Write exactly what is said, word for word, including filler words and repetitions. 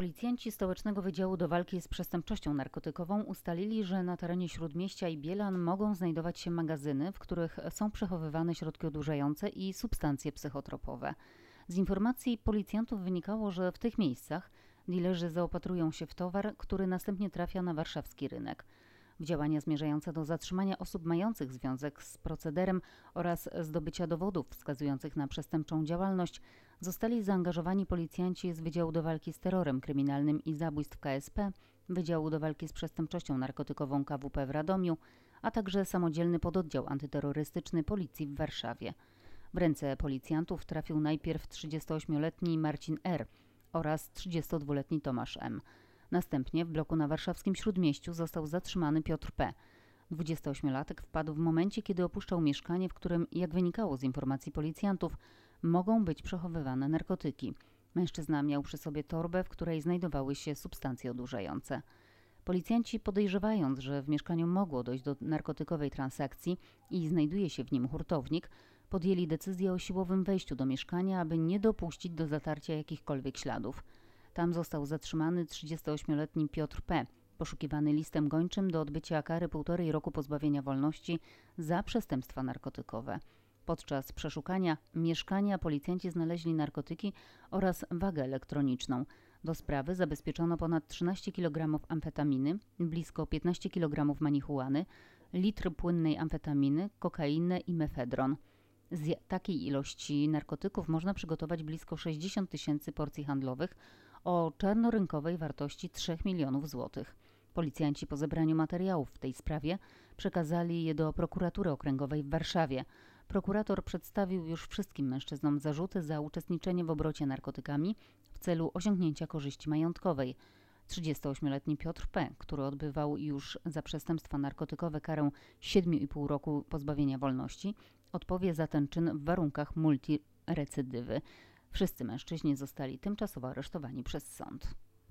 Policjanci Stołecznego Wydziału do Walki z Przestępczością Narkotykową ustalili, że na terenie Śródmieścia i Bielan mogą znajdować się magazyny, w których są przechowywane środki odurzające i substancje psychotropowe. Z informacji policjantów wynikało, że w tych miejscach dilerzy zaopatrują się w towar, który następnie trafia na warszawski rynek. W działania zmierzające do zatrzymania osób mających związek z procederem oraz zdobycia dowodów wskazujących na przestępczą działalność zostali zaangażowani policjanci z Wydziału do Walki z Terrorem Kryminalnym i Zabójstw K S P, Wydziału do Walki z Przestępczością Narkotykową K W P w Radomiu, a także samodzielny pododdział antyterrorystyczny Policji w Warszawie. W ręce policjantów trafił najpierw trzydziestoośmioletni Marcin R. oraz trzydziestodwuletni Tomasz M. Następnie w bloku na warszawskim Śródmieściu został zatrzymany Piotr P. dwudziestoośmiolatek wpadł w momencie, kiedy opuszczał mieszkanie, w którym, jak wynikało z informacji policjantów, mogą być przechowywane narkotyki. Mężczyzna miał przy sobie torbę, w której znajdowały się substancje odurzające. Policjanci, podejrzewając, że w mieszkaniu mogło dojść do narkotykowej transakcji i znajduje się w nim hurtownik, podjęli decyzję o siłowym wejściu do mieszkania, aby nie dopuścić do zatarcia jakichkolwiek śladów. Tam został zatrzymany trzydziestoośmioletni Piotr P., poszukiwany listem gończym do odbycia kary półtorej roku pozbawienia wolności za przestępstwa narkotykowe. Podczas przeszukania mieszkania policjanci znaleźli narkotyki oraz wagę elektroniczną. Do sprawy zabezpieczono ponad trzynaście kilogramów amfetaminy, blisko piętnaście kilogramów marihuany, litr płynnej amfetaminy, kokainę i mefedron. Z takiej ilości narkotyków można przygotować blisko sześćdziesiąt tysięcy porcji handlowych o czarnorynkowej wartości trzech milionów złotych. Policjanci po zebraniu materiałów w tej sprawie przekazali je do prokuratury okręgowej w Warszawie. Prokurator przedstawił już wszystkim mężczyznom zarzuty za uczestniczenie w obrocie narkotykami w celu osiągnięcia korzyści majątkowej. trzydziestoośmioletni Piotr P., który odbywał już za przestępstwa narkotykowe karę siedmiu i pół roku pozbawienia wolności, odpowie za ten czyn w warunkach multirecydywy. Wszyscy mężczyźni zostali tymczasowo aresztowani przez sąd.